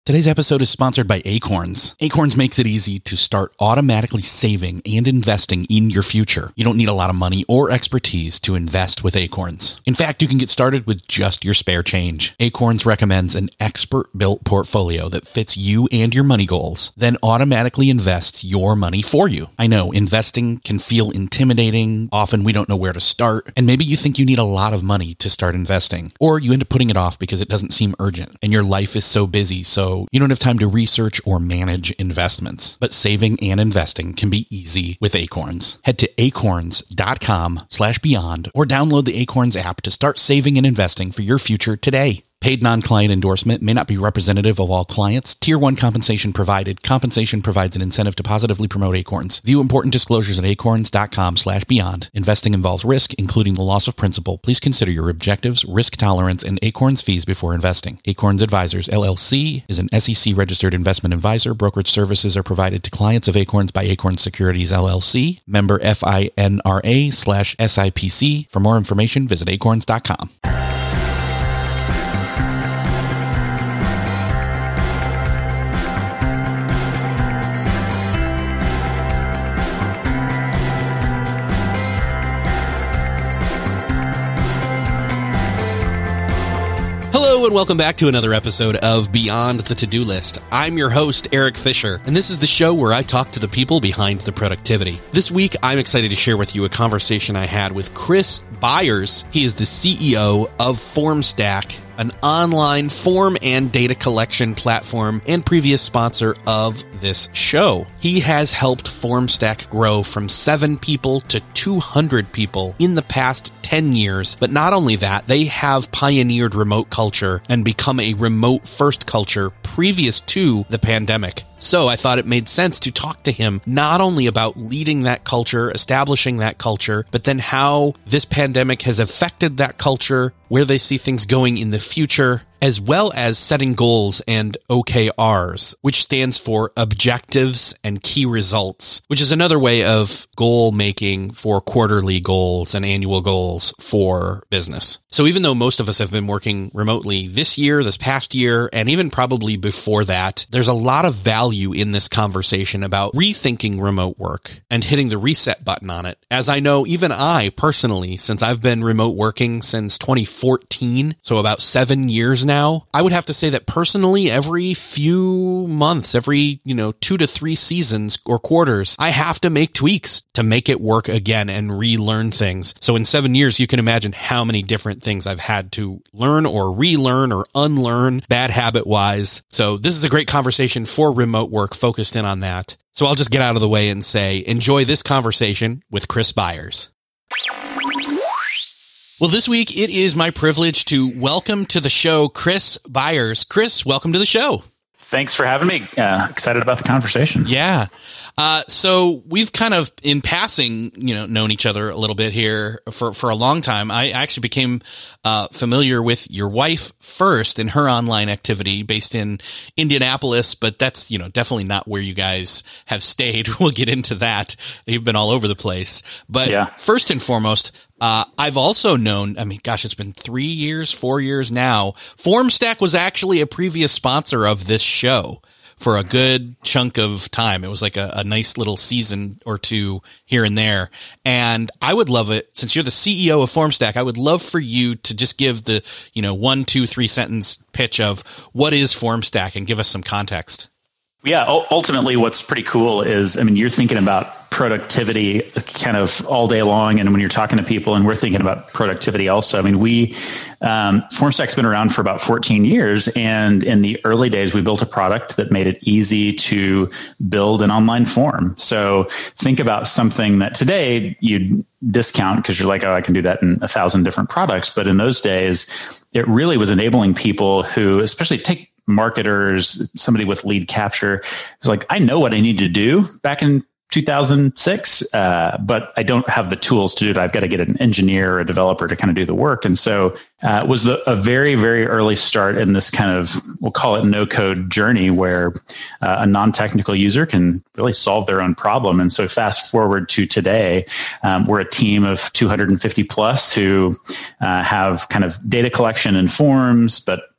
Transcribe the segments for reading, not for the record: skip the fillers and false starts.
Today's episode is sponsored by Acorns. Acorns makes it easy to start automatically saving and investing in your future. You don't need a lot of money or expertise to invest with Acorns. In fact, you can get started with just your spare change. Acorns recommends an expert-built portfolio that fits you and your money goals, then automatically invests your money for you. I know, investing can feel intimidating. Often we don't know where to start, and maybe you think you need a lot of money to start investing, or you end up putting it off because it doesn't seem urgent, and your life is so busy, so you don't have time to research or manage investments. But saving and investing can be easy with Acorns. Head to acorns.com/beyond or download the Acorns app to start saving and investing for your future today. Paid non-client endorsement may not be representative of all clients. Tier 1 compensation provided. Compensation provides an incentive to positively promote Acorns. View important disclosures at acorns.com/beyond. Investing involves risk, including the loss of principal. Please consider your objectives, risk tolerance, and Acorns fees before investing. Acorns Advisors, LLC is an SEC-registered investment advisor. Brokerage services are provided to clients of Acorns by Acorns Securities, LLC. Member FINRA/SIPC. For more information, visit acorns.com. Hello and welcome back to another episode of Beyond the To-Do List. I'm your host, Eric Fisher, and this is the show where I talk to the people behind the productivity. This week, I'm excited to share with you a conversation I had with Chris Byers. He is the CEO of FormStack, an online form and data collection platform and previous sponsor of this show. He has helped FormStack grow from 7 people to 200 people in the past 10 years. But not only that, they have pioneered remote culture and become a remote first culture previous to the pandemic. So I thought it made sense to talk to him not only about leading that culture, establishing that culture, but then how this pandemic has affected that culture, where they see things going in the future, as well as setting goals and OKRs, which stands for objectives and key results, which is another way of goal making for quarterly goals and annual goals for business. So even though most of us have been working remotely this year, this past year, and even probably before that, there's a lot of value in this conversation about rethinking remote work and hitting the reset button on it. As I know, even I personally, since I've been remote working since 2014, so about 7 years now, I would have to say that personally, every few months, every, 2 to 3 seasons or quarters, I have to make tweaks to make it work again and relearn things. So in 7 years, you can imagine how many different things I've had to learn or relearn or unlearn bad habit wise. So this is a great conversation for remote work focused in on that. So I'll just get out of the way and say, enjoy this conversation with Chris Byers. Well, this week, it is my privilege to welcome to the show Chris Byers. Chris, welcome to the show. Thanks for having me. Excited about the conversation. Yeah. So we've kind of, in passing, known each other a little bit here for a long time. I actually became familiar with your wife first in her online activity based in Indianapolis, but that's, definitely not where you guys have stayed. We'll get into that. You've been all over the place. But yeah. First and foremost, I've also known, it's been 3 years, 4 years now. FormStack was actually a previous sponsor of this show for a good chunk of time. It was like a nice little season or two here and there. And I would love it, since you're the CEO of FormStack, I would love for you to just give the, 1, 2, 3 sentence pitch of what is FormStack and give us some context. Yeah, ultimately what's pretty cool is, you're thinking about productivity kind of all day long. And when you're talking to people, and we're thinking about productivity also, FormStack's been around for about 14 years. And in the early days, we built a product that made it easy to build an online form. So think about something that today you'd discount because you're like, oh, I can do that in 1,000 different products. But in those days, it really was enabling people who, especially take marketers, somebody with lead capture, was like, I know what I need to do back in 2006, but I don't have the tools to do it. I've got to get an engineer or a developer to kind of do the work. And so it was a very, very early start in this kind of, we'll call it no-code journey where a non-technical user can really solve their own problem. And so fast forward to today, we're a team of 250 plus who have kind of data collection and forms, but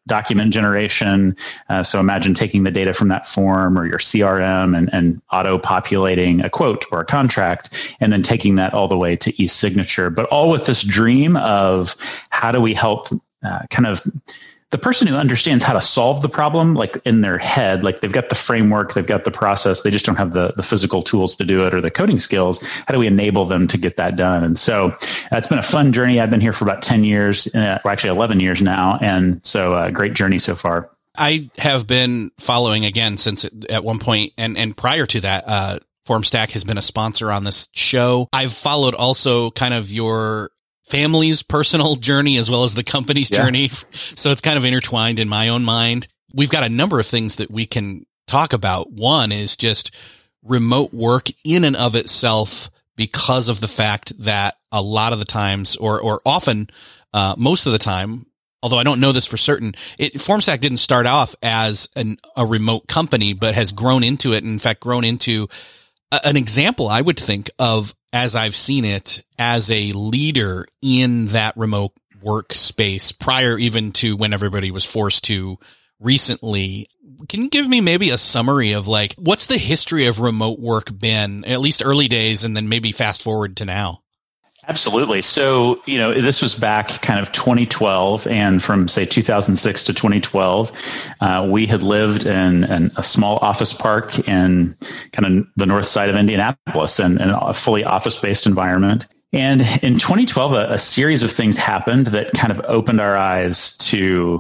document generation. So imagine taking the data from that form or your CRM and auto-populating a quote or a contract, and then taking that all the way to e-signature. But all with this dream of how do we help kind of the person who understands how to solve the problem, like in their head, like they've got the framework, they've got the process, they just don't have the physical tools to do it or the coding skills. How do we enable them to get that done? And so it's been a fun journey. I've been here for about 10 years, or actually 11 years now. And so a great journey so far. I have been following again since at one point, and prior to that, FormStack has been a sponsor on this show. I've followed also kind of your family's personal journey as well as the company's journey. So it's kind of intertwined in my own mind. We've got a number of things that we can talk about. One is just remote work in and of itself, because of the fact that a lot of the times, or often, most of the time, although I don't know this for certain, FormStack didn't start off as a remote company, but has grown into it. And in fact, grown into an example, I would think of, as I've seen it, as a leader in that remote workspace prior even to when everybody was forced to recently. Can you give me maybe a summary of like, what's the history of remote work been, at least early days, and then maybe fast forward to now? Absolutely. So, this was back kind of 2012, and from say 2006 to 2012, we had lived in a small office park in kind of the north side of Indianapolis, and a fully office-based environment. And in 2012, a series of things happened that kind of opened our eyes to,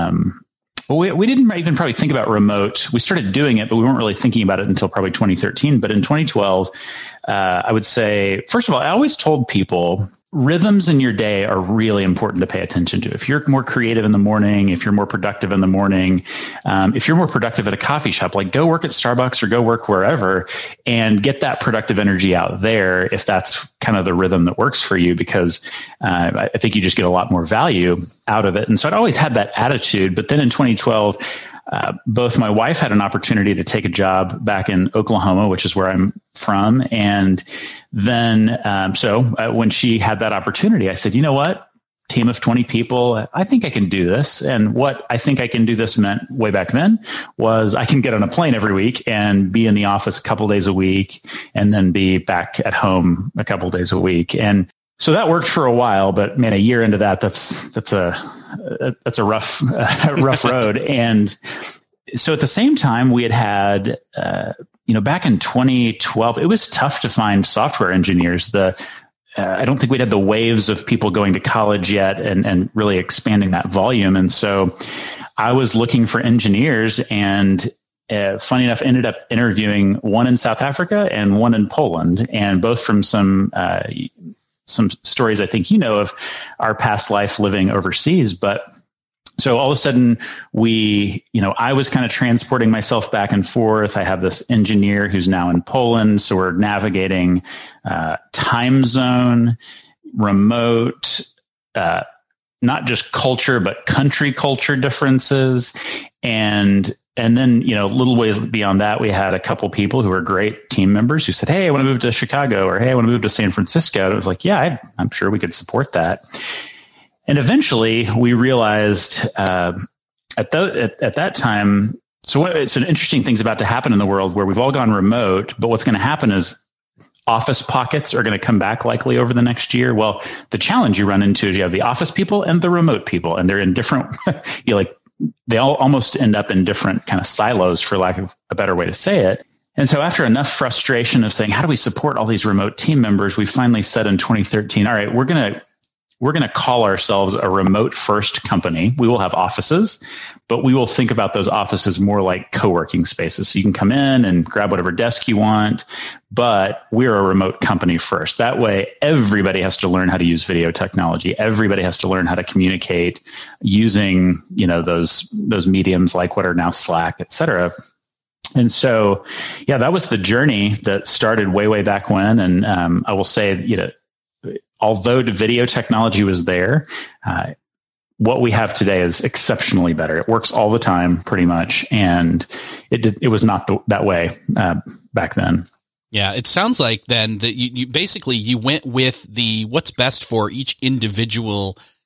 we didn't even probably think about remote. We started doing it, but we weren't really thinking about it until probably 2013. But in 2012, I would say, first of all, I always told people rhythms in your day are really important to pay attention to. If you're more creative in the morning, if you're more productive in the morning, if you're more productive at a coffee shop, like go work at Starbucks or go work wherever and get that productive energy out there if that's kind of the rhythm that works for you, because I think you just get a lot more value out of it. And so I'd always had that attitude. But then in 2012, both my wife had an opportunity to take a job back in Oklahoma, which is where I'm from. And then, when she had that opportunity, I said, you know what, team of 20 people, I think I can do this. And what I think I can do this meant way back then was I can get on a plane every week and be in the office a couple days a week and then be back at home a couple days a week. And so that worked for a while, but man, a year into that, that's a rough road. And so at the same time, we had back in 2012, it was tough to find software engineers. I don't think we'd had the waves of people going to college yet and really expanding that volume. And so I was looking for engineers, and funny enough, ended up interviewing one in South Africa and one in Poland, and both from some stories I think of our past life living overseas. But so all of a sudden I was kind of transporting myself back and forth. I have this engineer who's now in Poland. So we're navigating time zone, remote, not just culture, but country culture differences. And then, little ways beyond that, we had a couple people who were great team members who said, hey, I want to move to Chicago, or hey, I want to move to San Francisco. And it was like, yeah, I'm sure we could support that. And eventually we realized at that time, some interesting things about to happen in the world where we've all gone remote, but what's going to happen is office pockets are going to come back likely over the next year. Well, the challenge you run into is you have the office people and the remote people, and they're in different, they all almost end up in different kind of silos, for lack of a better way to say it. And so after enough frustration of saying, how do we support all these remote team members? We finally said in 2013, all right, we're going to call ourselves a remote first company. We will have offices, but we will think about those offices more like co-working spaces. So you can come in and grab whatever desk you want, but we're a remote company first. That way, everybody has to learn how to use video technology. Everybody has to learn how to communicate using, those mediums like what are now Slack, et cetera. And so, yeah, that was the journey that started way back when. And I will say, although the video technology was there, what we have today is exceptionally better. It works all the time, pretty much, and it was not that way back then. Yeah, it sounds like then that you basically went with what's best for each individual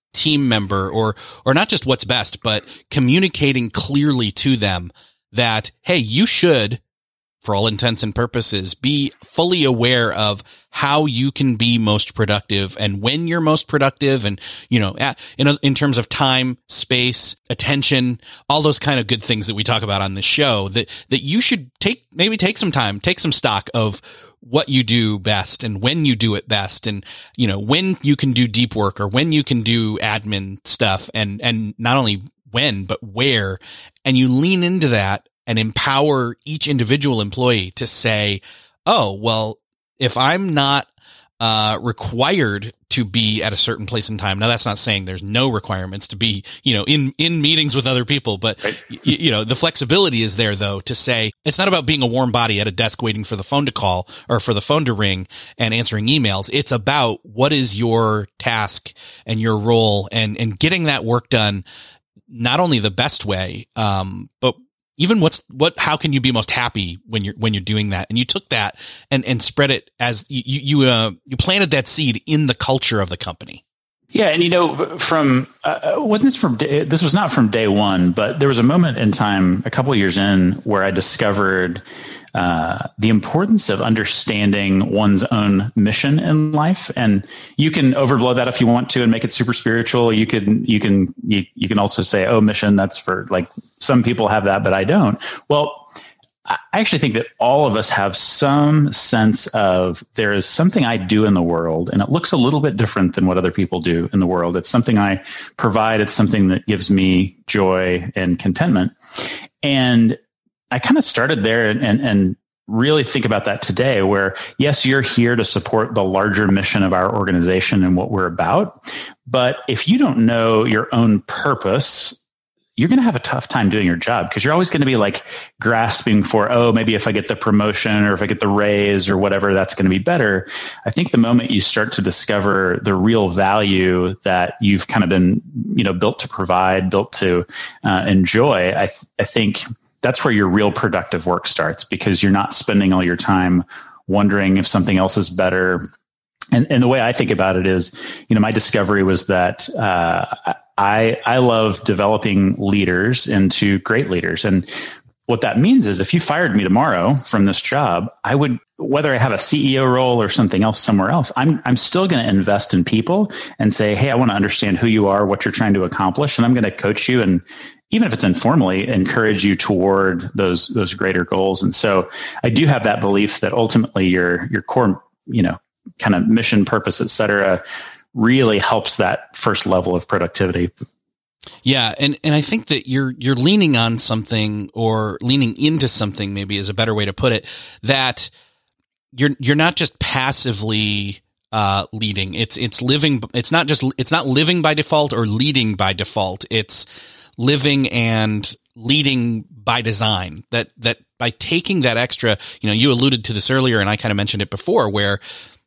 team member, or not just what's best, but communicating clearly to them that, hey, you should, for all intents and purposes, be fully aware of how you can be most productive and when you're most productive, and, in terms of time, space, attention, all those kind of good things that we talk about on this show, that you should take some time, take some stock of what you do best and when you do it best, and, when you can do deep work or when you can do admin stuff, and not only when, but where, and you lean into that and empower each individual employee to say, oh, well, if I'm not required to be at a certain place in time. Now, that's not saying there's no requirements to be, in meetings with other people, but right. The flexibility is there, though, to say it's not about being a warm body at a desk waiting for the phone to call or for the phone to ring and answering emails. It's about what is your task and your role, and getting that work done, not only the best way, but even how can you be most happy when you're doing that? And you took that and spread it as you planted that seed in the culture of the company. Yeah. And, this was not from day one, but there was a moment in time a couple of years in where I discovered the importance of understanding one's own mission in life. And you can overblow that if you want to and make it super spiritual. You can also say, oh, mission, that's for, like, some people have that, but I don't. Well, I actually think that all of us have some sense of, there is something I do in the world, and it looks a little bit different than what other people do in the world. It's something I provide. It's something that gives me joy and contentment. And I kind of started there and really think about that today, where, yes, you're here to support the larger mission of our organization and what we're about. But if you don't know your own purpose, you're going to have a tough time doing your job, because you're always going to be like grasping for, oh, maybe if I get the promotion or if I get the raise or whatever, that's going to be better. I think the moment you start to discover the real value that you've kind of been, built to provide, built to enjoy, I think that's where your real productive work starts, because you're not spending all your time wondering if something else is better. And the way I think about it is, my discovery was that I love developing leaders into great leaders. And what that means is, if you fired me tomorrow from this job, I would, whether I have a CEO role or something else somewhere else, I'm still going to invest in people and say, hey, I want to understand who you are, what you're trying to accomplish. And I'm going to coach you, and even if it's informally, encourage you toward those greater goals. And so I do have that belief that ultimately your core, kind of mission, purpose, et cetera, really helps that first level of productivity. Yeah. And I think that you're leaning on something, or leaning into something, maybe is a better way to put it, that you're not just passively leading. It's living. It's not living by default or leading by default. It's living and leading by design. That by taking that extra, you alluded to this earlier, and I kind of mentioned it before, where,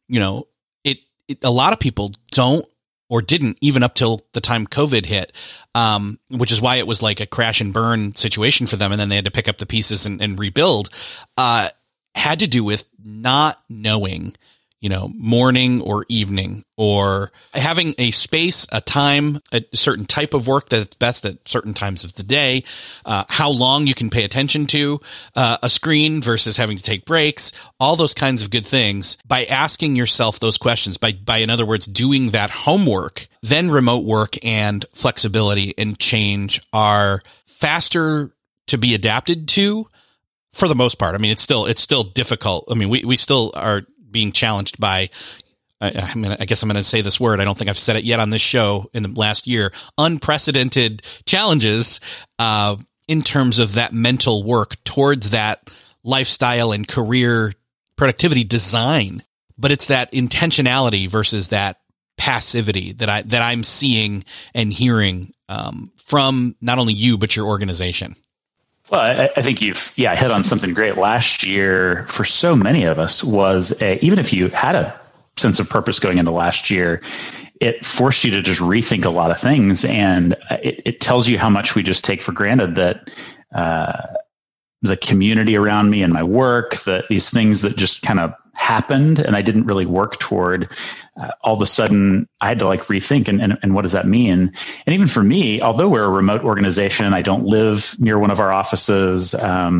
a lot of people don't, or didn't, even up till the time COVID hit, which is why it was like a crash and burn situation for them. And then they had to pick up the pieces and rebuild, had to do with not knowing, morning or evening, or having a space, a time, a certain type of work that's best at certain times of the day, how long you can pay attention to a screen versus having to take breaks, all those kinds of good things. By asking yourself those questions, by in other words, doing that homework, then remote work and flexibility and change are faster to be adapted to, for the most part. I mean, it's still difficult. I mean, we still are being challenged by, I guess I'm going to say this word. I don't think I've said it yet on this show in the last year, unprecedented challenges in terms of that mental work towards that lifestyle and career productivity design. But it's that intentionality versus that passivity that I'm seeing and hearing from not only you, but your organization. Well, I think you've hit on something great. Last year, for so many of us, was even if you had a sense of purpose going into last year, it forced you to just rethink a lot of things. And it tells you how much we just take for granted that the community around me and my work, that these things that just kind of happened and I didn't really work toward, all of a sudden I had to like rethink and what does that mean? And even for me, although we're a remote organization, I don't live near one of our offices.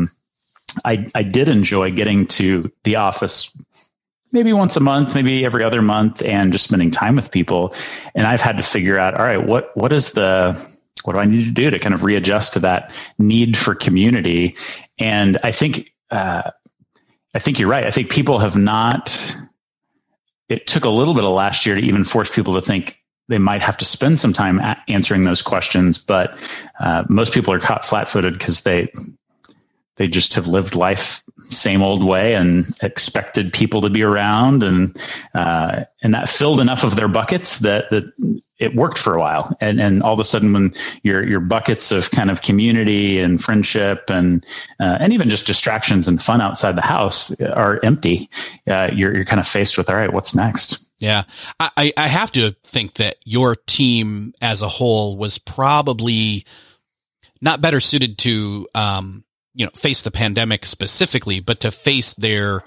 I did enjoy getting to the office maybe once a month, maybe every other month, and just spending time with people. And I've had to figure out, all right, what do I need to do to kind of readjust to that need for community? And I think you're right. I think people have not, it took a little bit of last year to even force people to think they might have to spend some time answering those questions. But most people are caught flat-footed because they just have lived life same old way and expected people to be around, and that filled enough of their buckets that it worked for a while. And all of a sudden, when your buckets of kind of community and friendship and even just distractions and fun outside the house are empty, you're kind of faced with, all right, what's next? Yeah, I have to think that your team as a whole was probably not better suited to face the pandemic specifically, but to face their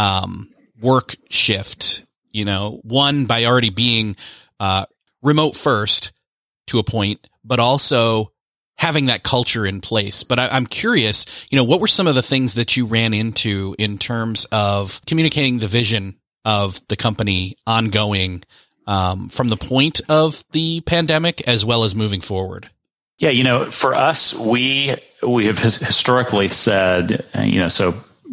work shift, one by already being remote first to a point, but also having that culture in place. But I'm curious, what were some of the things that you ran into in terms of communicating the vision of the company ongoing from the point of the pandemic as well as moving forward? Yeah, for us, we have historically said, so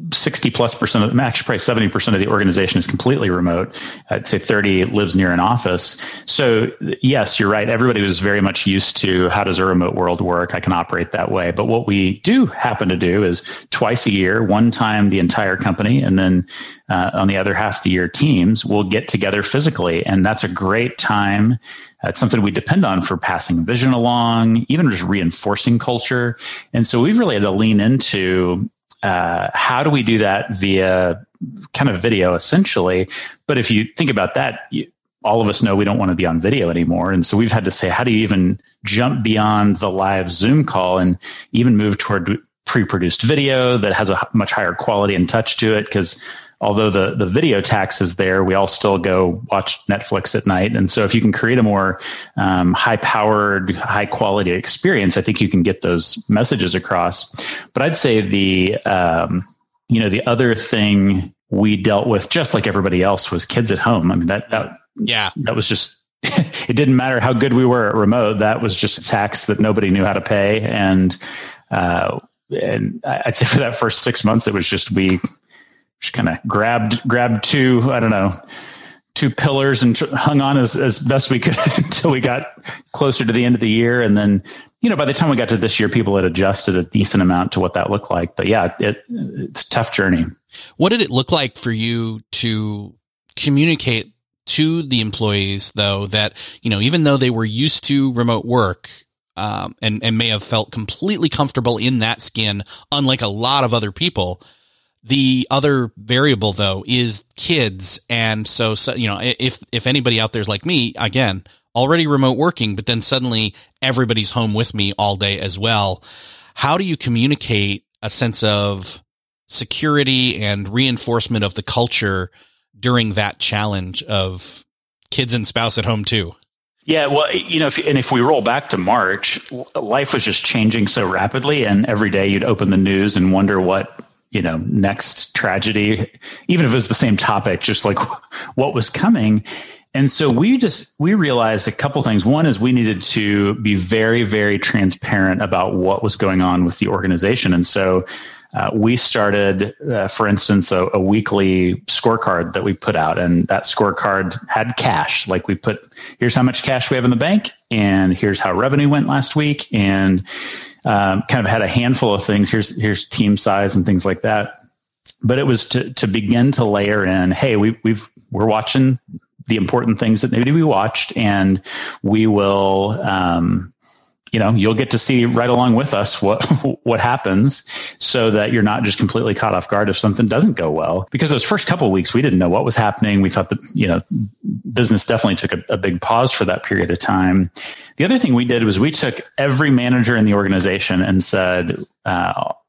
60+% of, actually probably 70% of the organization is completely remote. I'd say 30 lives near an office. So yes, you're right. Everybody was very much used to, how does a remote world work? I can operate that way. But what we do happen to do is twice a year, one time the entire company, and then on the other half of the year, teams will get together physically. And that's a great time. It's something we depend on for passing vision along, even just reinforcing culture. And so we've really had to lean into how do we do that via kind of video, essentially. But if you think about that, all of us know we don't want to be on video anymore. And so we've had to say, how do you even jump beyond the live Zoom call and even move toward pre-produced video that has a much higher quality and touch to it? Because although the video tax is there, we all still go watch Netflix at night. And so if you can create a more high-powered, high-quality experience, I think you can get those messages across. But I'd say the other thing we dealt with, just like everybody else, was kids at home. I mean, that was just, it didn't matter how good we were at remote. That was just a tax that nobody knew how to pay. And I'd say for that first 6 months, it was just, we just kind of grabbed two pillars and hung on as best we could until we got closer to the end of the year. And then, by the time we got to this year, people had adjusted a decent amount to what that looked like. But yeah, it's a tough journey. What did it look like for you to communicate to the employees, though, that, even though they were used to remote work, and may have felt completely comfortable in that skin, unlike a lot of other people, the other variable, though, is kids. And so if anybody out there is like me, again, already remote working, but then suddenly everybody's home with me all day as well. How do you communicate a sense of security and reinforcement of the culture during that challenge of kids and spouse at home too? Yeah, well, if we roll back to March, life was just changing so rapidly, and every day you'd open the news and wonder what, next tragedy, even if it was the same topic, just like what was coming. And so we realized a couple things. One is we needed to be very, very transparent about what was going on with the organization. And so we started, for instance, a weekly scorecard that we put out, and that scorecard had cash. Like here's how much cash we have in the bank, and here's how revenue went last week, and kind of had a handful of things. Here's team size and things like that. But it was to begin to layer in, hey, we're watching the important things that need to be watched, and we will, you'll get to see right along with us what happens, so that you're not just completely caught off guard if something doesn't go well. Because those first couple of weeks, we didn't know what was happening. We thought that, business definitely took a big pause for that period of time. The other thing we did was we took every manager in the organization and said,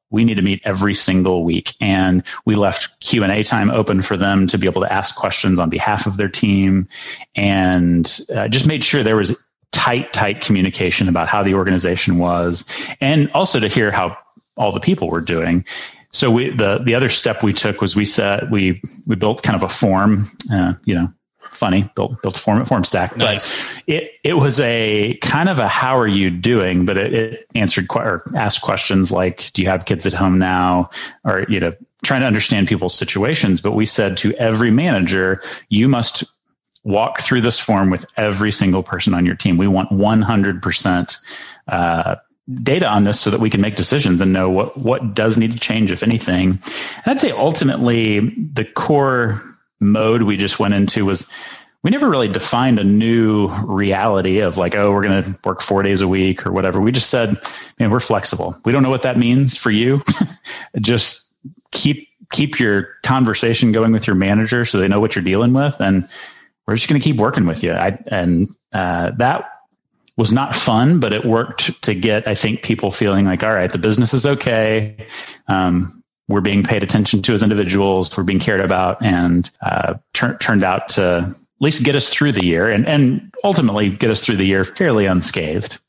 we need to meet every single week. And we left Q&A time open for them to be able to ask questions on behalf of their team, and just made sure there was tight communication about how the organization was, and also to hear how all the people were doing. So the other step we took was we built kind of a form, built a form at FormStack. Nice. But it was a kind of a how are you doing, but it answered or asked questions like, do you have kids at home now? Or, trying to understand people's situations. But we said to every manager, you must walk through this form with every single person on your team. We want 100% data on this so that we can make decisions and know what does need to change, if anything. And I'd say ultimately the core mode we just went into was we never really defined a new reality of like, oh, we're going to work 4 days a week or whatever. We just said, man, we're flexible. We don't know what that means for you. Just keep your conversation going with your manager so they know what you're dealing with. And we're just going to keep working with you. That was not fun, but it worked to get, I think, people feeling like, all right, the business is okay. We're being paid attention to as individuals. We're being cared about, and turned out to at least get us through the year and ultimately get us through the year fairly unscathed.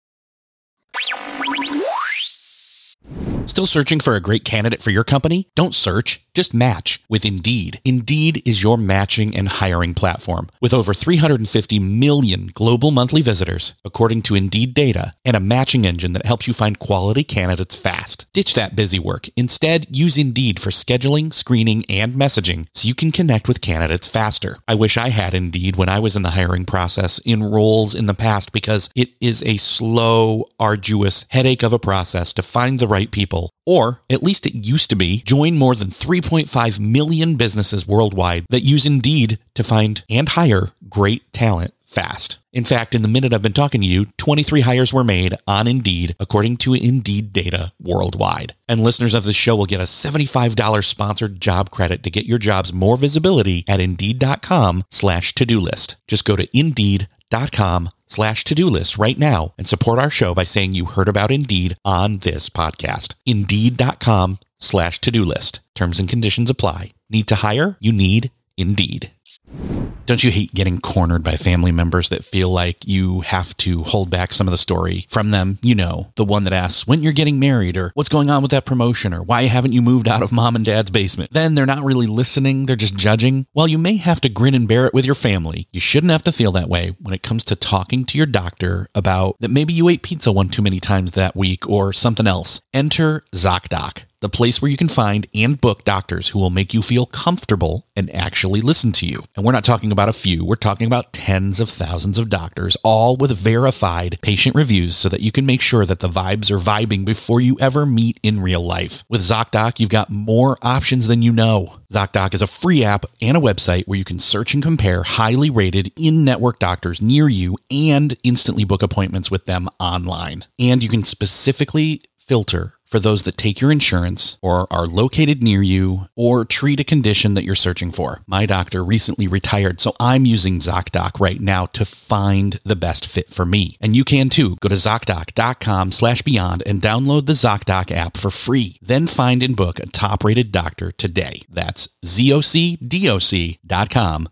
Still searching for a great candidate for your company? Don't search, just match with Indeed. Indeed is your matching and hiring platform. With over 350 million global monthly visitors, according to Indeed data, and a matching engine that helps you find quality candidates fast. Ditch that busy work. Instead, use Indeed for scheduling, screening, and messaging so you can connect with candidates faster. I wish I had Indeed when I was in the hiring process in roles in the past, because it is a slow, arduous headache of a process to find the right people. Or, at least it used to be. Join more than 3.5 million businesses worldwide that use Indeed to find and hire great talent fast. In fact, in the minute I've been talking to you, 23 hires were made on Indeed, according to Indeed data worldwide. And listeners of this show will get a $75 sponsored job credit to get your jobs more visibility at Indeed.com/to-do list. Just go to Indeed.com/to-do list right now and support our show by saying you heard about Indeed on this podcast. Indeed.com/to-do list. Terms and conditions apply. Need to hire? You need Indeed. Don't you hate getting cornered by family members that feel like you have to hold back some of the story from them? The one that asks when you're getting married, or what's going on with that promotion, or why haven't you moved out of mom and dad's basement? Then they're not really listening, they're just judging. While you may have to grin and bear it with your family, you shouldn't have to feel that way when it comes to talking to your doctor about that maybe you ate pizza one too many times that week or something else. Enter ZocDoc, the place where you can find and book doctors who will make you feel comfortable and actually listen to you. And we're not talking about a few, we're talking about tens of thousands of doctors, all with verified patient reviews so that you can make sure that the vibes are vibing before you ever meet in real life. With ZocDoc, you've got more options than you know. ZocDoc is a free app and a website where you can search and compare highly rated in-network doctors near you and instantly book appointments with them online. And you can specifically filter for those that take your insurance or are located near you or treat a condition that you're searching for. My doctor recently retired, so I'm using ZocDoc right now to find the best fit for me. And you can too. Go to ZocDoc.com/beyond and download the ZocDoc app for free. Then find and book a top-rated doctor today. That's ZocDoc.com/beyond.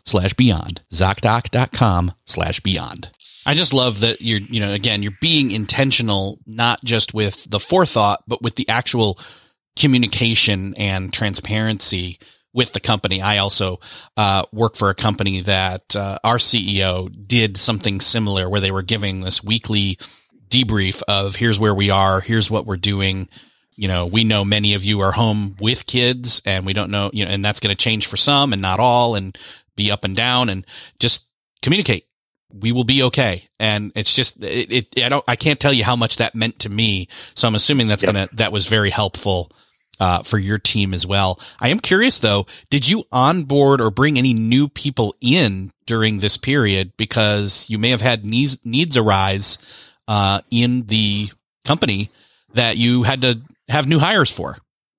ZocDoc.com/beyond. I just love that you're being intentional, not just with the forethought, but with the actual communication and transparency with the company. I also work for a company that our CEO did something similar, where they were giving this weekly debrief of here's where we are, here's what we're doing. We know many of you are home with kids, and we don't know, and that's going to change for some and not all, and be up and down, and just communicate. We will be okay. And it's just, I can't tell you how much that meant to me. So I'm assuming that was very helpful, for your team as well. I am curious though, did you onboard or bring any new people in during this period? Because you may have had needs arise, in the company that you had to have new hires for.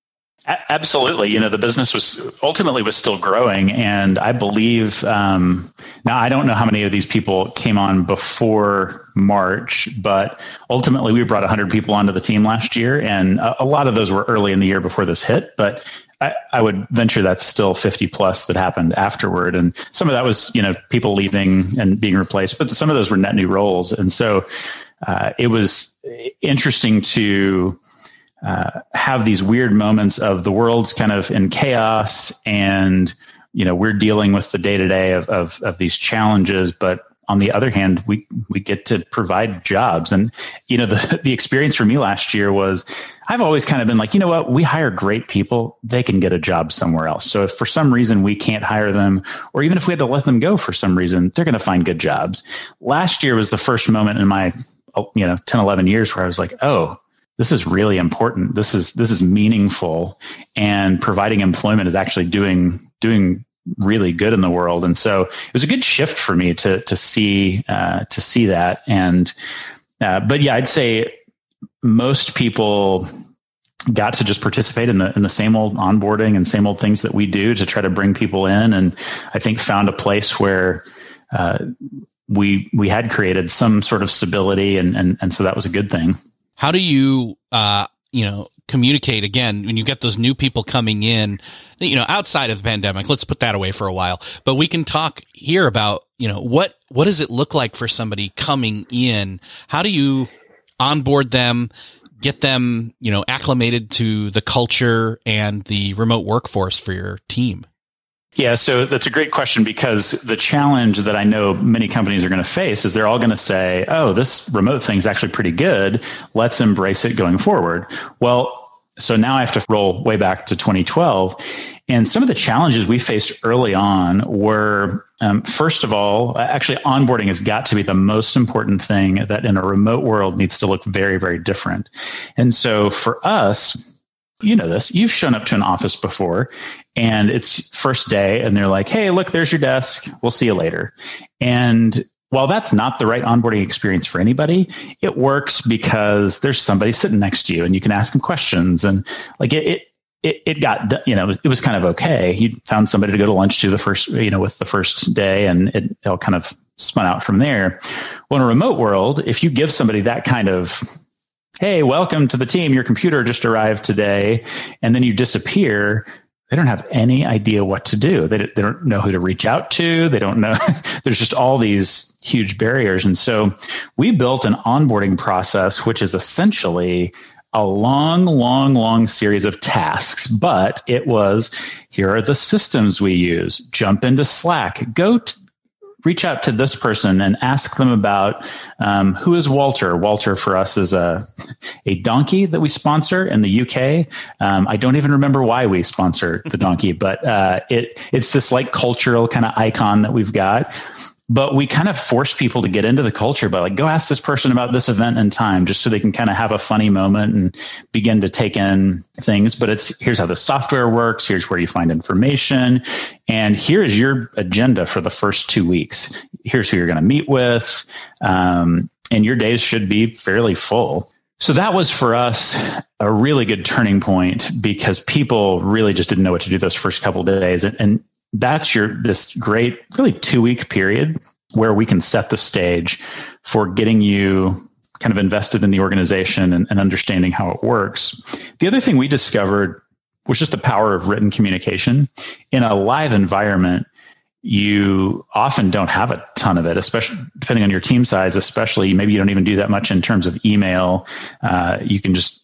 Absolutely. The business was still growing. And I believe, now I don't know how many of these people came on before March, but ultimately we brought 100 people onto the team last year. And a lot of those were early in the year before this hit, but I would venture that's still 50 plus that happened afterward. And some of that was, people leaving and being replaced, but some of those were net new roles. And so it was interesting to have these weird moments of the world's kind of in chaos, and we're dealing with the day to day of these challenges. But on the other hand, we get to provide jobs, and the experience for me last year was I've always kind of been like, what, we hire great people, they can get a job somewhere else. So if for some reason we can't hire them, or even if we had to let them go for some reason, they're going to find good jobs. Last year was the first moment in my 10, 11 years where I was like, oh, this is really important. This is meaningful, and providing employment is actually doing really good in the world. And so it was a good shift for me to see that. And but yeah, I'd say most people got to just participate in the same old onboarding and same old things that we do to try to bring people in. And I think found a place where we had created some sort of stability, and so that was a good thing. How do you, communicate again when you get those new people coming in, outside of the pandemic? Let's put that away for a while, but we can talk here about, what does it look like for somebody coming in? How do you onboard them, get them, acclimated to the culture and the remote workforce for your team? Yeah, so that's a great question, because the challenge that I know many companies are going to face is they're all going to say, oh, this remote thing is actually pretty good. Let's embrace it going forward. Well, so now I have to roll way back to 2012. And some of the challenges we faced early on were, first of all, actually onboarding has got to be the most important thing that in a remote world needs to look very, very different. And so for us, this, you've shown up to an office before and it's first day and they're like, hey, look, there's your desk. We'll see you later. And while that's not the right onboarding experience for anybody, it works because there's somebody sitting next to you and you can ask them questions. And like it got, it was kind of okay. You found somebody to go to lunch to the first, with the first day, and it all kind of spun out from there. Well, in a remote world, if you give somebody that kind of, hey, welcome to the team, your computer just arrived today, and then you disappear, they don't have any idea what to do. They don't know who to reach out to. They don't know. There's just all these huge barriers. And so we built an onboarding process, which is essentially a long series of tasks, but it was, here are the systems we use. Jump into Slack, reach out to this person and ask them about who is Walter. Walter for us is a donkey that we sponsor in the UK. I don't even remember why we sponsor the donkey, but it's this like cultural kind of icon that we've got. But we kind of force people to get into the culture by like, go ask this person about this event and time, just so they can kind of have a funny moment and begin to take in things. But here's how the software works. Here's where you find information. And here is your agenda for the first 2 weeks. Here's who you're going to meet with. And your days should be fairly full. So that was for us a really good turning point, because people really just didn't know what to do those first couple of days. And that's this great, really 2-week period where we can set the stage for getting you kind of invested in the organization and understanding how it works. The other thing we discovered was just the power of written communication. In a live environment, you often don't have a ton of it, especially depending on your team size, especially maybe you don't even do that much in terms of email. You can just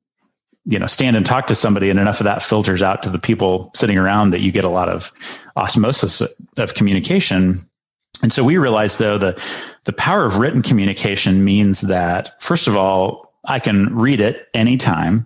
stand and talk to somebody, and enough of that filters out to the people sitting around that you get a lot of osmosis of communication. And so we realized, though, the power of written communication means that, first of all, I can read it anytime.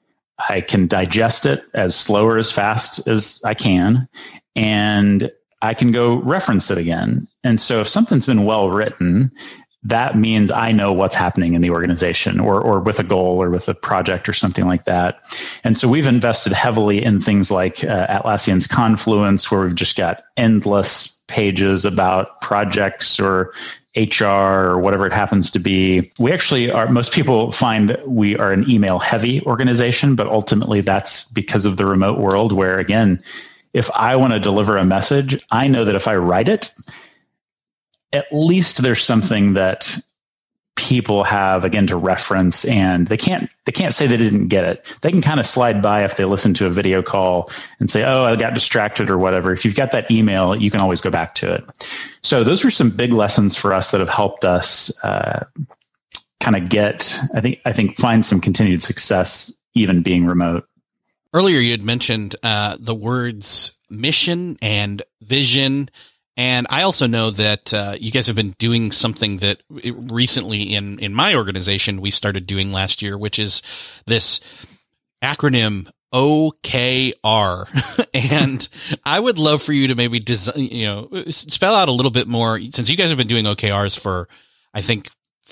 I can digest it as slow or as fast as I can, and I can go reference it again. And so if something's been well written, that means I know what's happening in the organization or with a goal or with a project or something like that. And so we've invested heavily in things like Atlassian's Confluence, where we've just got endless pages about projects or HR or whatever it happens to be. We actually are, most people find we are an email heavy organization, but ultimately that's because of the remote world where, again, if I want to deliver a message, I know that if I write it, at least there's something that people have, again, to reference, and they can't say they didn't get it. They can kind of slide by if they listen to a video call and say, oh, I got distracted or whatever. If you've got that email, you can always go back to it. So those were some big lessons for us that have helped us kind of get, I think find some continued success, even being remote. Earlier, you had mentioned the words mission and vision. And I also know that you guys have been doing something that recently in my organization we started doing last year, which is this acronym OKR. And I would love for you to maybe spell out a little bit more, since you guys have been doing OKRs for, I think,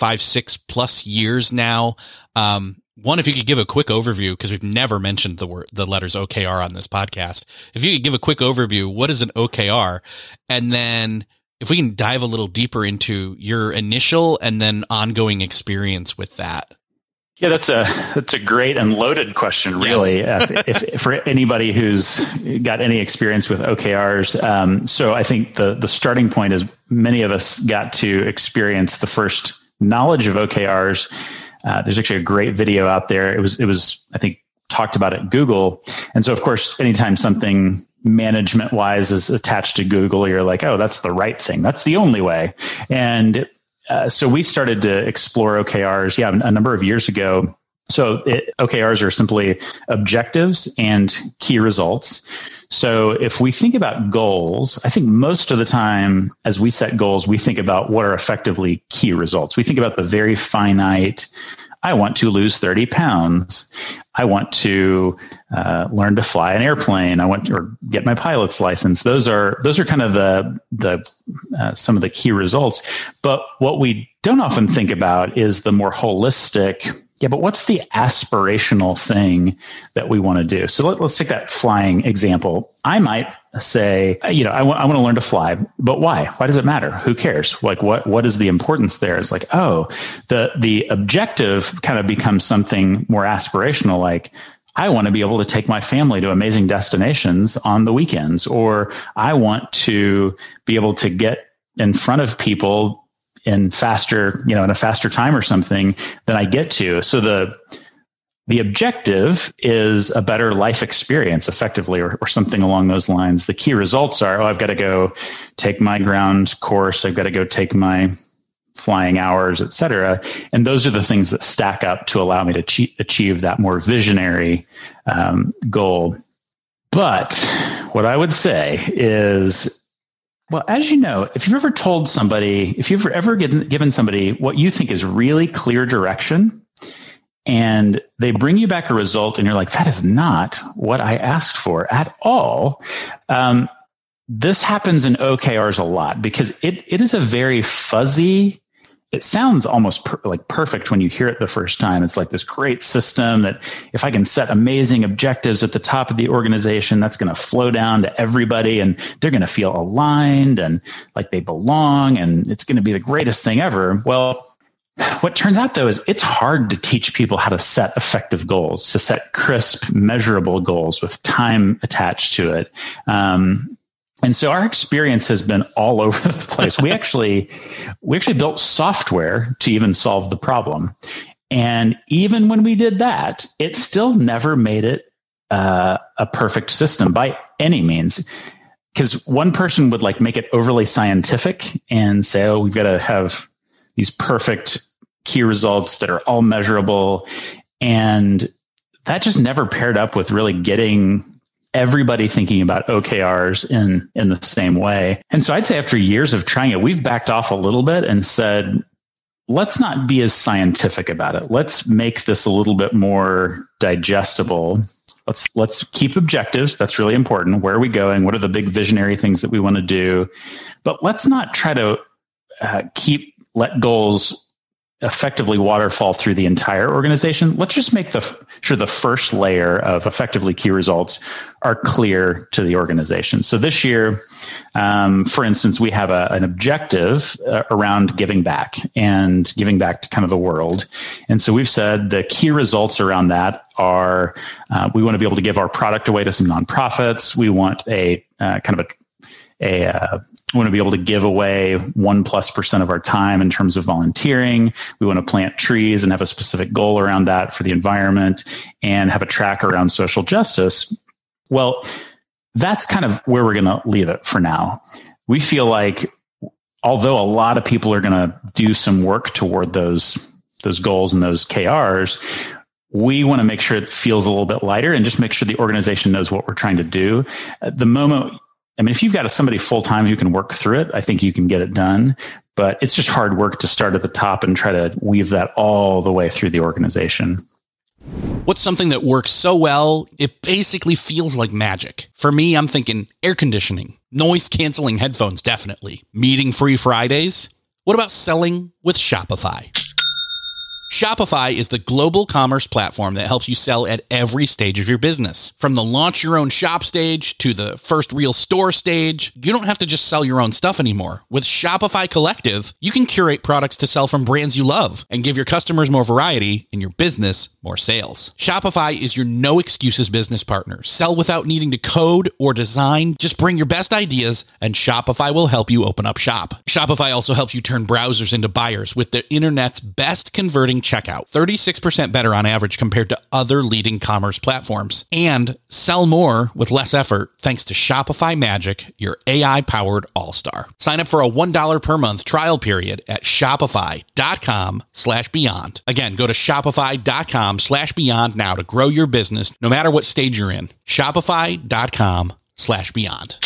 5-6+ years now. One, if you could give a quick overview, because we've never mentioned the letters OKR on this podcast. If you could give a quick overview, what is an OKR? And then if we can dive a little deeper into your initial and then ongoing experience with that. Yeah, that's a great and loaded question, really. Yes. if for anybody who's got any experience with OKRs. So I think the starting point is many of us got to experience the first knowledge of OKRs. There's actually a great video out there. It was, I think, talked about at Google. And so, of course, anytime something management wise is attached to Google, you're like, oh, that's the right thing. That's the only way. And so we started to explore OKRs, a number of years ago. So OKRs are simply objectives and key results. So if we think about goals, I think most of the time as we set goals, we think about what are effectively key results. We think about the very finite, I want to lose 30 pounds. I want to learn to fly an airplane. I want to get my pilot's license. Those are kind of the some of the key results. But what we don't often think about is the more holistic, but what's the aspirational thing that we want to do? So let's take that flying example. I might say, I want to learn to fly, but why? Why does it matter? Who cares? Like, what is the importance there? It's like, oh, the objective kind of becomes something more aspirational, like, I want to be able to take my family to amazing destinations on the weekends, or I want to be able to get in front of people in faster, in a faster time or something than I get to. So the objective is a better life experience, effectively, or something along those lines. The key results are, I've got to go take my ground course. I've got to go take my flying hours, et cetera. And those are the things that stack up to allow me to achieve that more visionary goal. But what I would say is, well, as you know, if you've ever told somebody, if you've ever given somebody what you think is really clear direction, and they bring you back a result and you're like, that is not what I asked for at all. This happens in OKRs a lot because it is a very fuzzy, it sounds almost like perfect when you hear it the first time. It's like this great system that if I can set amazing objectives at the top of the organization, that's going to flow down to everybody and they're going to feel aligned and like they belong and it's going to be the greatest thing ever. Well, what turns out, though, is it's hard to teach people how to set effective goals, to set crisp, measurable goals with time attached to it. And so our experience has been all over the place. We actually built software to even solve the problem. And even when we did that, it still never made it a perfect system by any means. Because one person would like make it overly scientific and say, oh, we've got to have these perfect key results that are all measurable. And that just never paired up with really getting everybody thinking about OKRs in the same way. And so I'd say after years of trying it, we've backed off a little bit and said, let's not be as scientific about it. Let's make this a little bit more digestible. Let's keep objectives. That's really important. Where are we going? What are the big visionary things that we want to do? But let's not try to keep let goals effectively waterfall through the entire organization. Let's just make sure the first layer of effectively key results are clear to the organization. So this year, for instance, we have an objective around giving back and giving back to kind of the world. And so we've said the key results around that are we want to be able to give our product away to some nonprofits. We want we want to be able to give away 1+% of our time in terms of volunteering. We want to plant trees and have a specific goal around that for the environment and have a track around social justice. Well, that's kind of where we're going to leave it for now. We feel like although a lot of people are going to do some work toward those goals and those KRs, we want to make sure it feels a little bit lighter and just make sure the organization knows what we're trying to do. At the moment, I mean, if you've got somebody full-time who can work through it, I think you can get it done. But it's just hard work to start at the top and try to weave that all the way through the organization. What's something that works so well, it basically feels like magic? For me, I'm thinking air conditioning, noise-canceling headphones, definitely. Meeting-free Fridays? What about selling with Shopify? Shopify is the global commerce platform that helps you sell at every stage of your business. From the launch your own shop stage to the first real store stage, you don't have to just sell your own stuff anymore. With Shopify Collective, you can curate products to sell from brands you love and give your customers more variety and your business more sales. Shopify is your no excuses business partner. Sell without needing to code or design. Just bring your best ideas and Shopify will help you open up shop. Shopify also helps you turn browsers into buyers with the internet's best converting checkout, 36% better on average compared to other leading commerce platforms, and sell more with less effort thanks to Shopify Magic, your AI-powered all-star. Sign up for a $1 per month trial period at shopify.com/beyond. Again, go to shopify.com/beyond now to grow your business no matter what stage you're in. Shopify.com/beyond.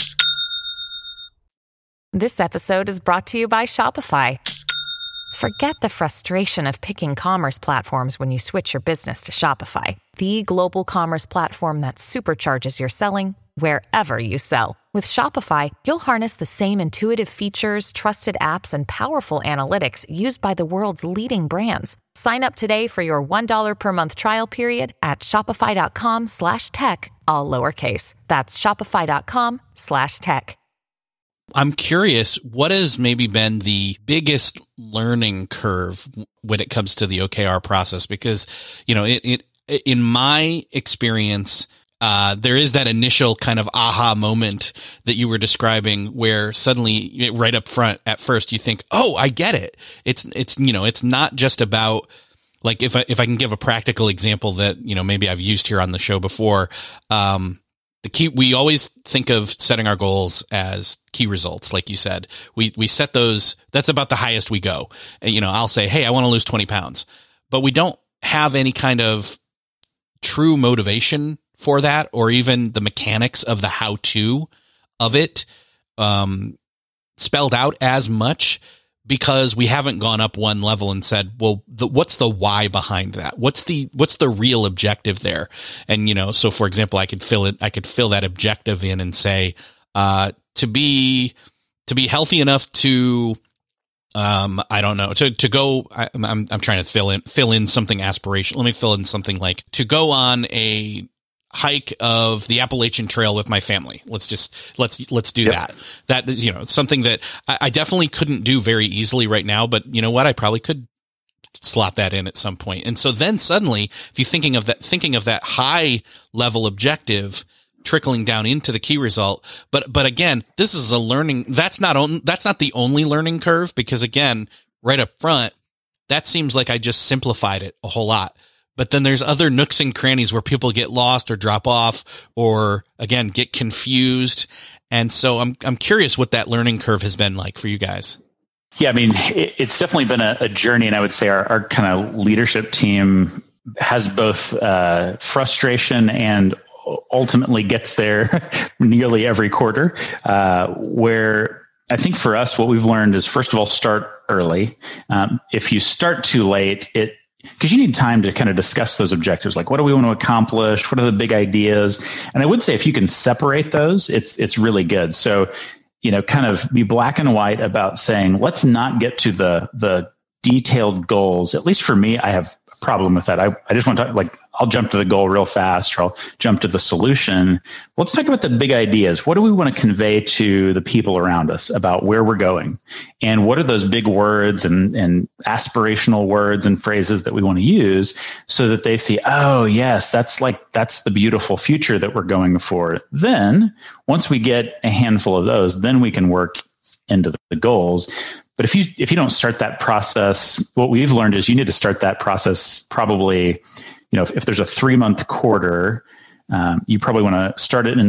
This episode is brought to you by Shopify. Forget the frustration of picking commerce platforms when you switch your business to Shopify, the global commerce platform that supercharges your selling wherever you sell. With Shopify, you'll harness the same intuitive features, trusted apps, and powerful analytics used by the world's leading brands. Sign up today for your $1 per month trial period at shopify.com/tech, all lowercase. That's shopify.com/tech. I'm curious, what has maybe been the biggest learning curve when it comes to the OKR process? Because, you know, it in my experience, there is that initial kind of aha moment that you were describing where suddenly right up front at first you think, oh, I get it. It's, you know, it's not just about, like, if I can give a practical example that, you know, maybe I've used here on the show before, the key, we always think of setting our goals as key results. Like you said, we set those, that's about the highest we go. And, you know, I'll say, hey, I want to lose 20 pounds, but we don't have any kind of true motivation for that, or even the mechanics of the how-to of it, spelled out as much, because we haven't gone up one level and said, well, what's the why behind that? What's the real objective there? And, you know, so for example, I could fill that objective in and say, to be healthy enough to, I don't know, to go, I'm trying to fill in something aspirational. Let me fill in something like to go on a hike of the Appalachian Trail with my family. Let's do that. That is, you know, something that I definitely couldn't do very easily right now, but you know what? I probably could slot that in at some point. And so then suddenly, if you're thinking of that high level objective trickling down into the key result, but again, this is a learning, that's not the only learning curve, because again, right up front, that seems like I just simplified it a whole lot. But then there's other nooks and crannies where people get lost or drop off or, again, get confused. And so I'm curious what that learning curve has been like for you guys. Yeah, I mean, it's definitely been a journey. And I would say our kind of leadership team has both frustration and ultimately gets there nearly every quarter, where I think for us, what we've learned is, first of all, start early. If you start too late, because you need time to kind of discuss those objectives. Like, what do we want to accomplish? What are the big ideas? And I would say if you can separate those, it's really good. So kind of be black and white about saying, let's not get to the detailed goals. At least for me, I have a problem with that. I just want to I'll jump to the goal real fast, or I'll jump to the solution. Let's talk about the big ideas. What do we want to convey to the people around us about where we're going? And what are those big words and aspirational words and phrases that we want to use so that they see, oh, yes, that's the beautiful future that we're going for. Then once we get a handful of those, then we can work into the goals. But if you don't start that process, what we've learned is you need to start that process probably, if there's a 3-month quarter, you probably want to start it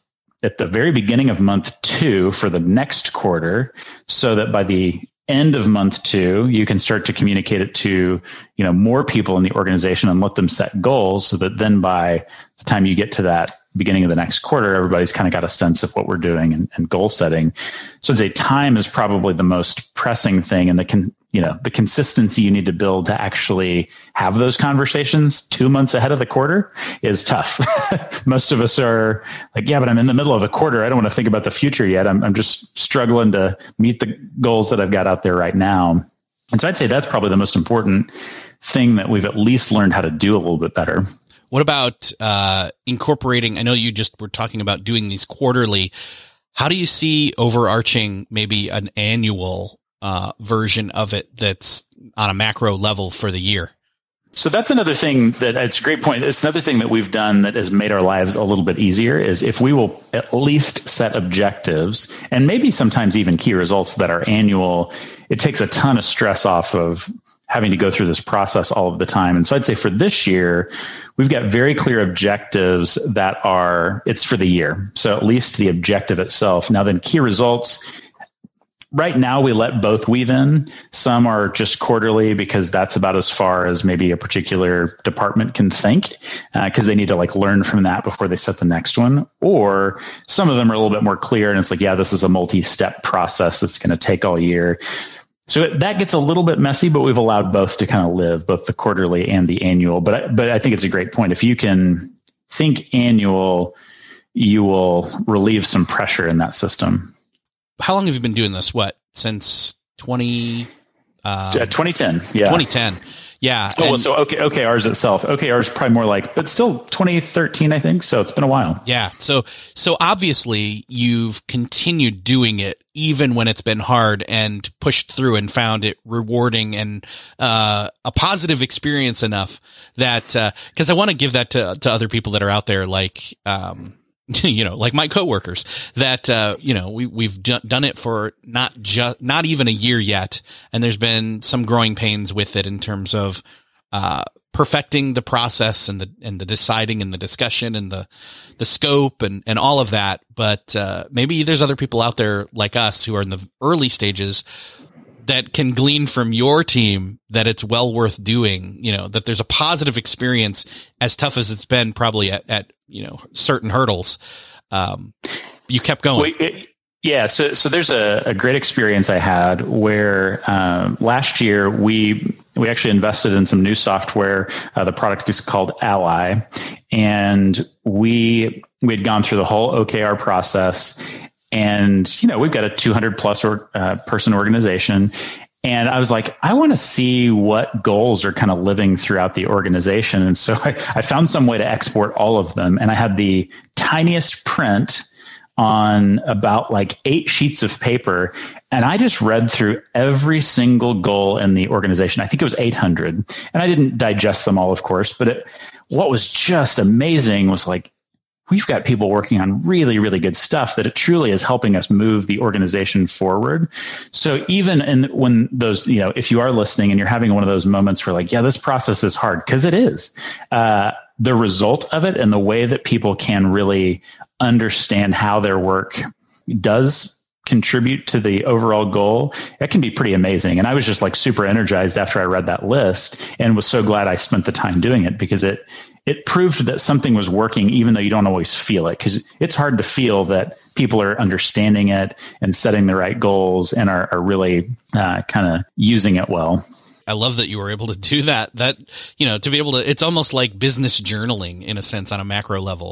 at the very beginning of month 2 for the next quarter, so that by the end of month 2, you can start to communicate it to, more people in the organization and let them set goals, so that then by the time you get to that beginning of the next quarter, everybody's kind of got a sense of what we're doing and goal setting. So I'd say time is probably the most pressing thing, and the consistency you need to build to actually have those conversations 2 months ahead of the quarter is tough. Most of us are like, yeah, but I'm in the middle of a quarter. I don't want to think about the future yet. I'm just struggling to meet the goals that I've got out there right now. And so I'd say that's probably the most important thing that we've at least learned how to do a little bit better. What about incorporating? I know you just were talking about doing these quarterly. How do you see overarching maybe an annual version of it that's on a macro level for the year? So that's another thing that it's a great point. It's another thing that we've done that has made our lives a little bit easier is if we will at least set objectives and maybe sometimes even key results that are annual, it takes a ton of stress off of having to go through this process all of the time. And so I'd say for this year, we've got very clear objectives it's for the year. So at least the objective itself. Now then key results, right now we let both weave in. Some are just quarterly because that's about as far as maybe a particular department can think, because they need to learn from that before they set the next one. Or some of them are a little bit more clear and it's this is a multi-step process that's going to take all year. So that gets a little bit messy, but we've allowed both to kind of live, both the quarterly and the annual. But I think it's a great point. If you can think annual, you will relieve some pressure in that system. How long have you been doing this? Since 2010? Yeah. 2010. Yeah. Oh, so OKRs itself. OKRs probably more but still 2013, I think. So it's been a while. Yeah. So obviously you've continued doing it even when it's been hard and pushed through and found it rewarding and a positive experience enough that, because I want to give that to other people that are out there, like my coworkers that, we've done it for not even a year yet. And there's been some growing pains with it in terms of, perfecting the process and the deciding and the discussion and the scope and all of that. But, maybe there's other people out there like us who are in the early stages that can glean from your team that it's well worth doing, that there's a positive experience, as tough as it's been probably at certain hurdles. You kept going. Yeah. So there's a great experience I had where, last year we actually invested in some new software. The product is called Ally, and we had gone through the whole OKR process. And, we've got a 200 plus person organization. And I was like, I want to see what goals are kind of living throughout the organization. And so I found some way to export all of them. And I had the tiniest print on about 8 sheets of paper. And I just read through every single goal in the organization. I think it was 800. And I didn't digest them all, of course. But what was just amazing was we've got people working on really, really good stuff that it truly is helping us move the organization forward. So even when those, if you are listening and you're having one of those moments where this process is hard, because it is, the result of it and the way that people can really understand how their work does contribute to the overall goal, it can be pretty amazing. And I was just super energized after I read that list and was so glad I spent the time doing it, because it proved that something was working, even though you don't always feel it, because it's hard to feel that people are understanding it and setting the right goals and are really kind of using it well. I love that you were able to do that, to be able to, it's almost like business journaling in a sense on a macro level.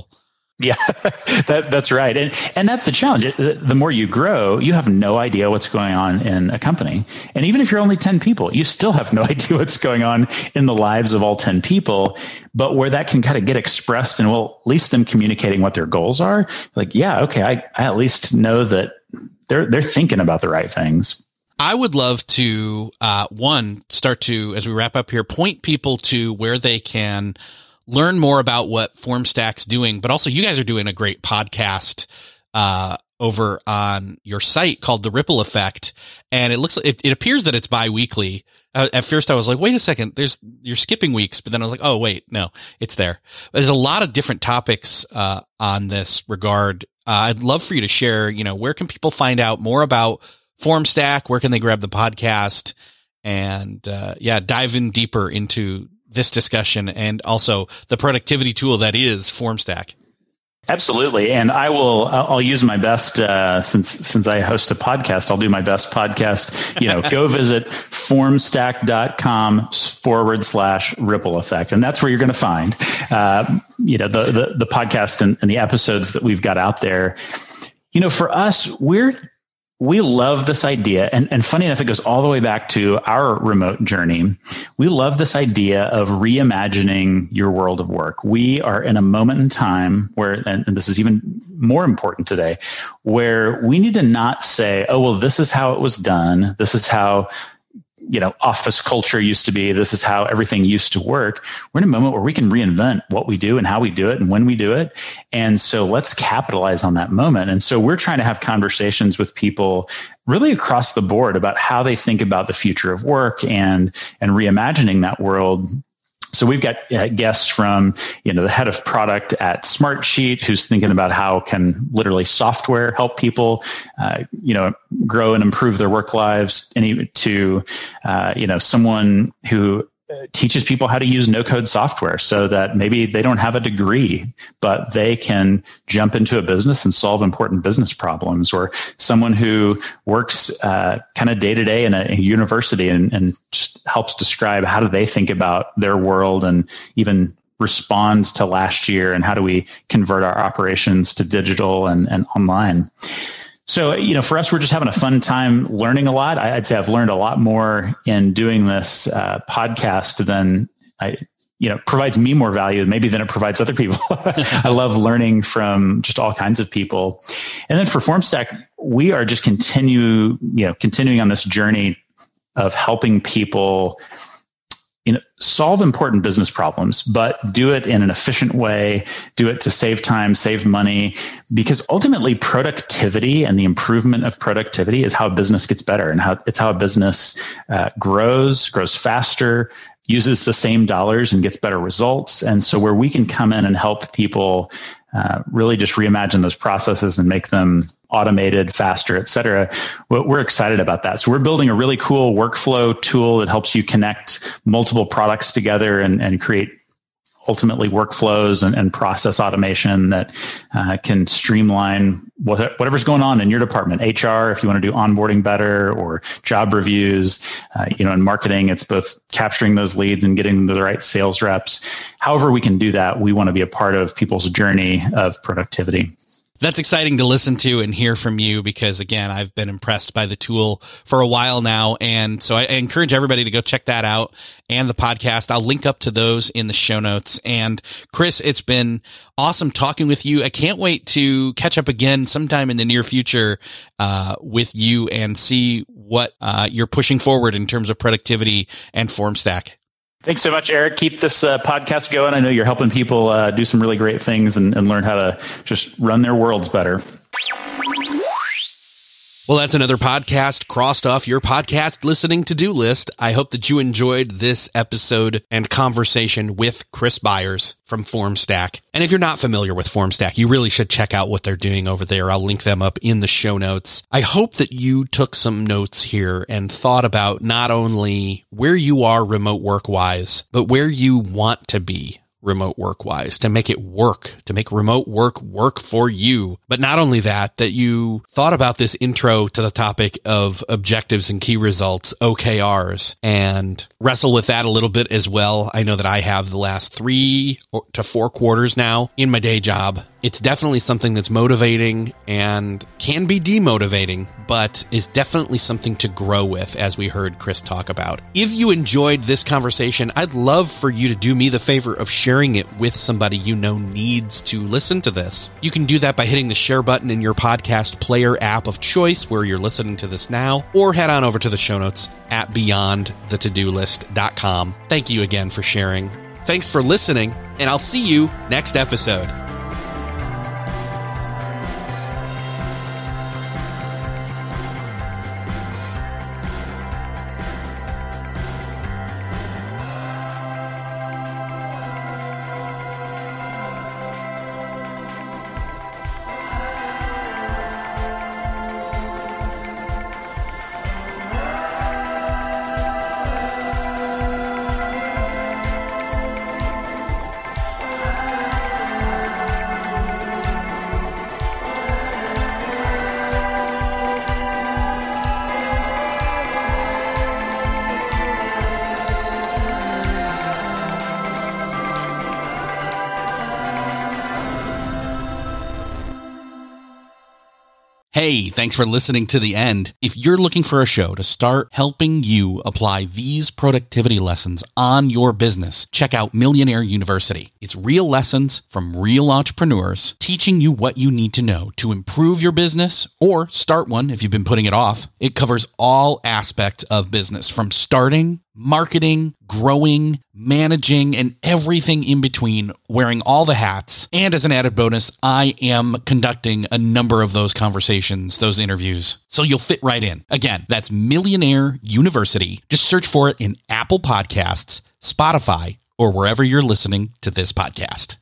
Yeah, that's right. And that's the challenge. The more you grow, you have no idea what's going on in a company. And even if you're only 10 people, you still have no idea what's going on in the lives of all 10 people. But where that can kind of get expressed and, well, at least them communicating what their goals are, like, yeah, okay, I at least know that they're thinking about the right things. I would love to, start to, as we wrap up here, point people to where they can learn more about what FormStack's doing, but also you guys are doing a great podcast over on your site called The Ripple Effect. And it appears that it's bi-weekly. At first I was like, wait a second, you're skipping weeks, but then I was like, oh wait, no, it's there. There's a lot of different topics on this regard. I'd love for you to share, where can people find out more about FormStack? Where can they grab the podcast? And dive in deeper into this discussion and also the productivity tool that is FormStack. Absolutely. And I'll use my best, since I host a podcast, I'll do my best podcast, go visit formstack.com/ripple effect. And that's where you're going to find, the podcast and the episodes that we've got out there. For us, we love this idea. And funny enough, it goes all the way back to our remote journey. We love this idea of reimagining your world of work. We are in a moment in time where, and this is even more important today, where we need to not say, oh, well, this is how it was done. This is how, office culture used to be. This is how everything used to work. We're in a moment where we can reinvent what we do and how we do it and when we do it. And so let's capitalize on that moment. And so we're trying to have conversations with people really across the board about how they think about the future of work and reimagining that world. So we've got guests from, the head of product at Smartsheet, who's thinking about how can literally software help people, grow and improve their work lives, to someone who teaches people how to use no-code software so that maybe they don't have a degree, but they can jump into a business and solve important business problems, or someone who works kind of day-to-day in a university and just helps describe how do they think about their world and even respond to last year and how do we convert our operations to digital and online. So, for us, we're just having a fun time learning a lot. I'd say I've learned a lot more in doing this podcast than provides me more value maybe than it provides other people. I love learning from just all kinds of people. And then for FormStack, we are just continuing on this journey of helping people solve important business problems, but do it in an efficient way, do it to save time, save money, because ultimately productivity and the improvement of productivity is how a business gets better and how a business grows faster, uses the same dollars and gets better results. And so where we can come in and help people really just reimagine those processes and make them automated, faster, et cetera, we're excited about that. So we're building a really cool workflow tool that helps you connect multiple products together and create ultimately workflows and process automation that can streamline whatever's going on in your department. HR, if you want to do onboarding better, or job reviews, in marketing, it's both capturing those leads and getting them to the right sales reps. However we can do that, we want to be a part of people's journey of productivity. That's exciting to listen to and hear from you because, again, I've been impressed by the tool for a while now. And so I encourage everybody to go check that out and the podcast. I'll link up to those in the show notes. And Chris, it's been awesome talking with you. I can't wait to catch up again sometime in the near future with you and see what you're pushing forward in terms of productivity and FormStack. Thanks so much, Eric. Keep this podcast going. I know you're helping people do some really great things and learn how to just run their worlds better. Well, that's another podcast crossed off your podcast listening to-do list. I hope that you enjoyed this episode and conversation with Chris Byers from FormStack. And if you're not familiar with FormStack, you really should check out what they're doing over there. I'll link them up in the show notes. I hope that you took some notes here and thought about not only where you are remote work-wise, but where you want to be remote work-wise, to make it work, to make remote work for you. But not only that you thought about this intro to the topic of objectives and key results, OKRs, and wrestle with that a little bit as well. I know that I have the last 3 to 4 quarters now in my day job It's definitely something that's motivating and can be demotivating, but is definitely something to grow with, as we heard Chris talk about. If you enjoyed this conversation, I'd love for you to do me the favor of sharing it with somebody you know needs to listen to this. You can do that by hitting the share button in your podcast player app of choice where you're listening to this now, or head on over to the show notes at beyondthetodolist.com. Thank you again for sharing. Thanks for listening, and I'll see you next episode. Hey, thanks for listening to the end. If you're looking for a show to start helping you apply these productivity lessons on your business, check out Millionaire University. It's real lessons from real entrepreneurs teaching you what you need to know to improve your business or start one if you've been putting it off. It covers all aspects of business, from starting, marketing, growing, managing, and everything in between, wearing all the hats. And as an added bonus, I am conducting a number of those conversations, those interviews, so you'll fit right in. Again, that's Millionaire University. Just search for it in Apple Podcasts, Spotify, or wherever you're listening to this podcast.